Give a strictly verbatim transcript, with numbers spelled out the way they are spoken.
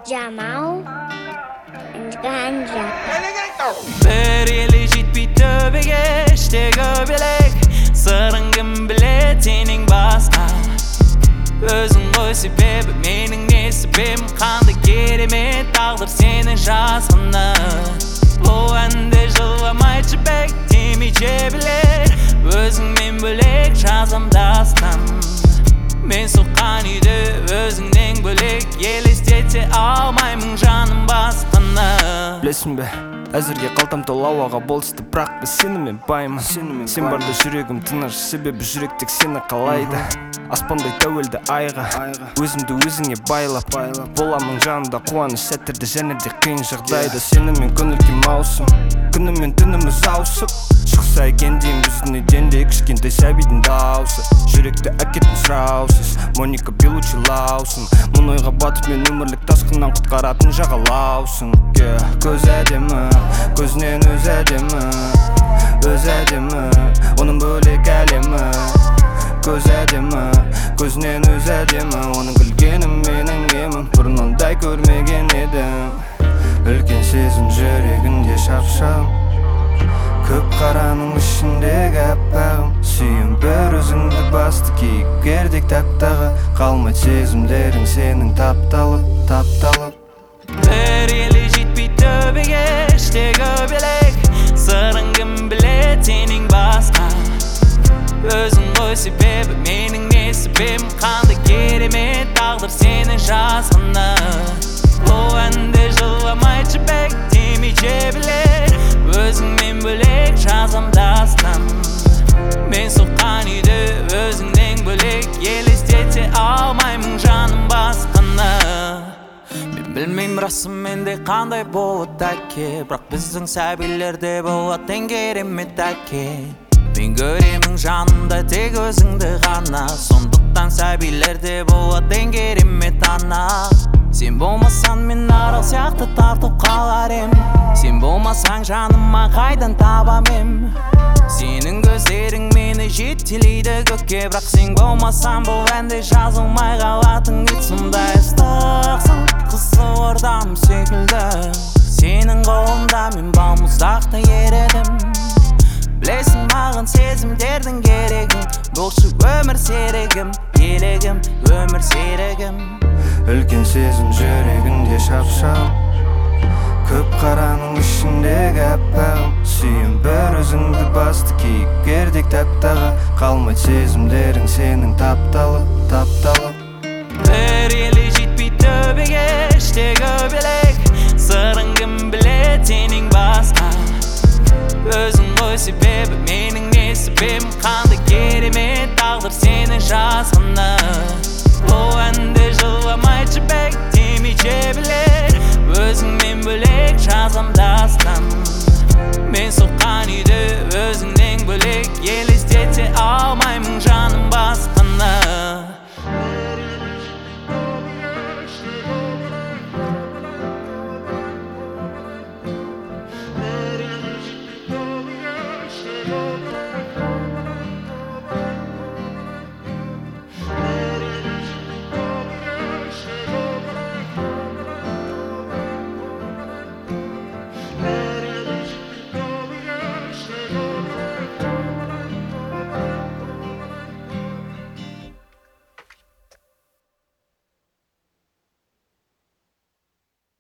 Jamal and Ganja. Bir eli жетпей төбеге іштегі белек сырың кім білет сенің басқа өзің ғой себебі менің не себебім қандай керемет тағдыр сенің жазғаны бұл әнді жыламай жібек демей жебілер өзіңмен бөлек жазам дастан мен соққан үйді өзіңнен бөлек елестете алмаймын жаным басқаны білесің бе әзірге қалтам тола ауаға болысты бірақ біз сенімен баймын сен барда жүрегім тыныш себебі жүрек тек сені қалайды аспандай тәуелді айға өзімді өзіңе байлап боламын жанымда қуаныш сәттерді және де қиын жағдайда сенімен көңіл-күй маусым күнімен түніміз ауысып шықса екен деймін біздің үйден де кішкентай сәбидің даусы жүректі әкеттің сұраусыз Моника Белуччи лаусың мұн ойға батып мен өмірлік тасқыннан құтқаратын жағалаусың көз әдемі көзінен өз әдемі өз әдемі оның бөлек әлемі көз әдемі көзінен өз әдемі оның күлгенім менің емім бұрын ондай көрмеген едім үлкен сезім жүрегінде шапшаң көп қараның ішіндегі аппағым сүйем бір өзіңді басты кейіпкердек тақтағы қалмайды сезімдерің сенің тапталып тапталып бір елі жетпей төбеге іштегі белек сырың кім білет сенің басқа өзің ғой себебі менің не себебім қандай керемет тағдыр сенің жазғаны бұл әнді жыламай жібек демей жебілер өзіңмен бөлек жазам дастан мен соққан үйді өзіңнен бөлек елестете алмаймын жаным басқаны мен білмеймін расымен де қандай болады әке бірақ біздің сәбилерде болады ең керемет әке мен көремін жанымда тек өзіңді ғана сондықтан сәбилерде болады ең керемет ана сен болмасаң мен арал сияқты тартып қалар ем сен болмасаң жаныма қайдан табам ем сенің көздерің мені жетелейді көкке бірақ сен болмасаң бұл әнде жазылмай қалатын ит сондай ыстықсың қызылордам секілді сенің қолыңда мен балмұздақтай ередім білесің маған сезімдердің керегін болшы өмір серігім елегім өмір серігім үлкен сезім жүрегінде шапшаң көп қараның ішіндегі аппағым сүйем бір өзіңді басты кейіпкердек тақтағы қалмайды сезімдерің сенің тапталып тапталып бір елі жетпей төбеге іштегі белек сырың кім білет сенің басқа өзің ғой себебі менің не себебім қандай керемет тағдыр сенің жазғаны